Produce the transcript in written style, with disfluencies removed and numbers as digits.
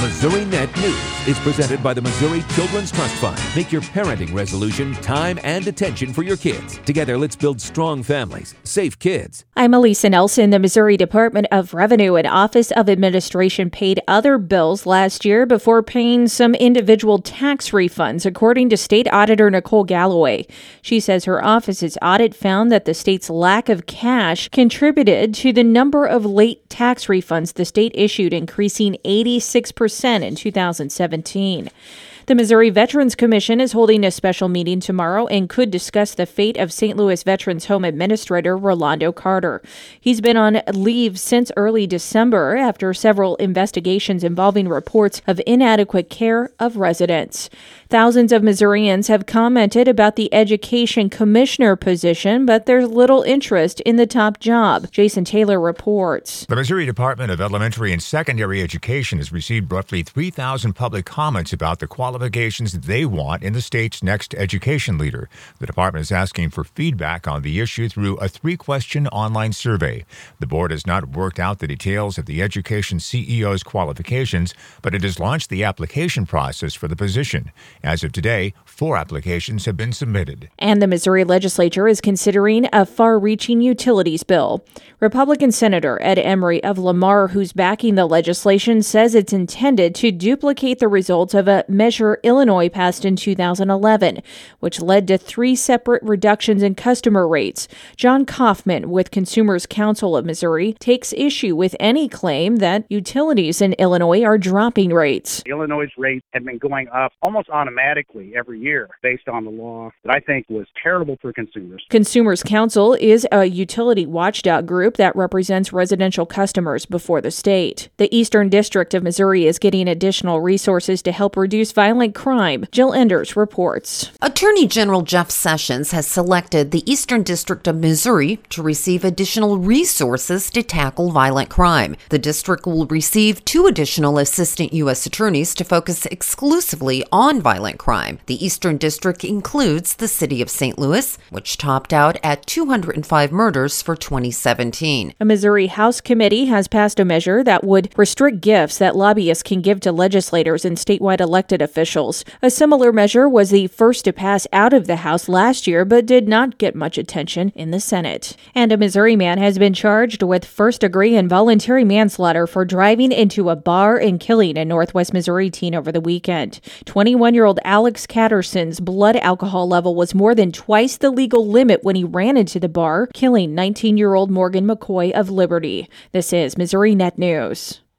Missouri Net News is presented by the Missouri Children's Trust Fund. Make your parenting resolution time and attention for your kids. Together, let's build strong families, safe kids. I'm Elisa Nelson. The Missouri Department of Revenue and Office of Administration paid other bills last year before paying some individual tax refunds, according to State Auditor Nicole Galloway. She says her office's audit found that the state's lack of cash contributed to the number of late tax refunds the state issued, increasing 86% in 2017. The Missouri Veterans Commission is holding a special meeting tomorrow and could discuss the fate of St. Louis Veterans Home Administrator Rolando Carter. He's been on leave since early December after several investigations involving reports of inadequate care of residents. Thousands of Missourians have commented about the education commissioner position, but there's little interest in the top job. Jason Taylor reports. The Missouri Department of Elementary and Secondary Education has received roughly 3,000 public comments about the qualifications they want in the state's next education leader. The department is asking for feedback on the issue through a 3-question online survey. The board has not worked out the details of the education CEO's qualifications, but it has launched the application process for the position. As of today, 4 applications have been submitted. And the Missouri legislature is considering a far-reaching utilities bill. Republican Senator Ed Emery of Lamar, who's backing the legislation, says it's intended to duplicate the results of a measure Illinois passed in 2011, which led to 3 separate reductions in customer rates. John Kaufman with Consumers Council of Missouri takes issue with any claim that utilities in Illinois are dropping rates. Illinois' rates have been going up almost automatically every year based on the law that I think was terrible for consumers. Consumers Council is a utility watchdog group that represents residential customers before the state. The Eastern District of Missouri is getting additional resources to help reduce violent crime. Jill Enders reports. Attorney General Jeff Sessions has selected the Eastern District of Missouri to receive additional resources to tackle violent crime. The district will receive 2 additional assistant U.S. attorneys to focus exclusively on violent crime. The Eastern District includes the city of St. Louis, which topped out at 205 murders for 2017. A Missouri House committee has passed a measure that would restrict gifts that lobbyists can give to legislators and statewide elected officials. A similar measure was the first to pass out of the House last year, but did not get much attention in the Senate. And a Missouri man has been charged with first-degree involuntary manslaughter for driving into a bar and killing a Northwest Missouri teen over the weekend. 21-year-old Alex Catterson's blood alcohol level was more than twice the legal limit when he ran into the bar, killing 19-year-old Morgan McCoy of Liberty. This is Missouri Net News.